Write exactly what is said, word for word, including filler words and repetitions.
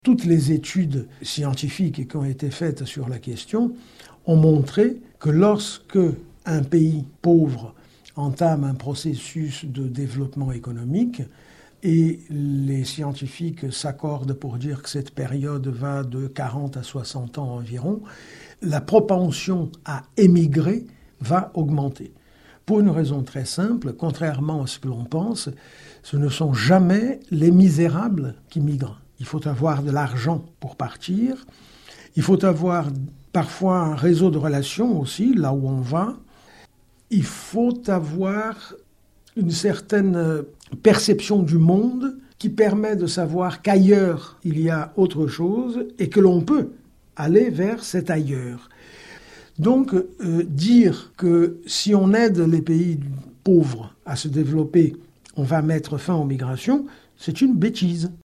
Toutes les études scientifiques qui ont été faites sur la question ont montré que lorsque un pays pauvre entame un processus de développement économique, et les scientifiques s'accordent pour dire que cette période va de quarante à soixante ans environ, la propension à émigrer va augmenter. Pour une raison très simple, contrairement à ce que l'on pense, ce ne sont jamais les misérables qui migrent. Il faut avoir de l'argent pour partir, il faut avoir parfois un réseau de relations aussi, là où on va. Il faut avoir une certaine perception du monde qui permet de savoir qu'ailleurs il y a autre chose et que l'on peut aller vers cet ailleurs. Donc euh, dire que si on aide les pays pauvres à se développer, on va mettre fin aux migrations, c'est une bêtise.